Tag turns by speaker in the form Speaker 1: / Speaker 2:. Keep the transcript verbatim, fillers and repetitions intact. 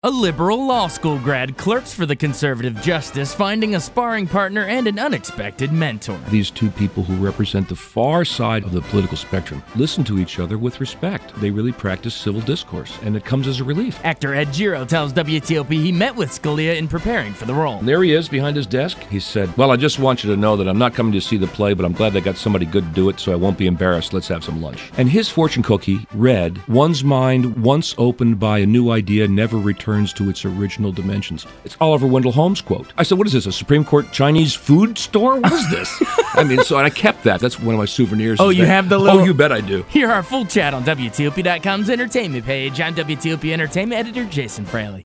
Speaker 1: A liberal law school grad clerks for the conservative justice, finding a sparring partner and an unexpected mentor.
Speaker 2: These two people who represent the far side of the political spectrum listen to each other with respect. They really practice civil discourse, and it comes as a relief.
Speaker 1: Actor Ed Giro tells W T O P he met with Scalia in preparing for the role.
Speaker 2: And there he is behind his desk. He said, well, I just want you to know that I'm not coming to see the play, but I'm glad they got somebody good to do it, so I won't be embarrassed. Let's have some lunch. And his fortune cookie read, one's mind, once opened by a new idea, never returns to its original dimensions. It's Oliver Wendell Holmes quote. I said, what is this, a Supreme Court Chinese food store? What is this? I mean, so I kept that. That's one of my souvenirs.
Speaker 1: Oh, you
Speaker 2: that.
Speaker 1: have the little...
Speaker 2: Oh, you bet I do.
Speaker 1: Hear our full chat on W T O P dot com's entertainment page. I'm W T O P Entertainment Editor Jason Fraley.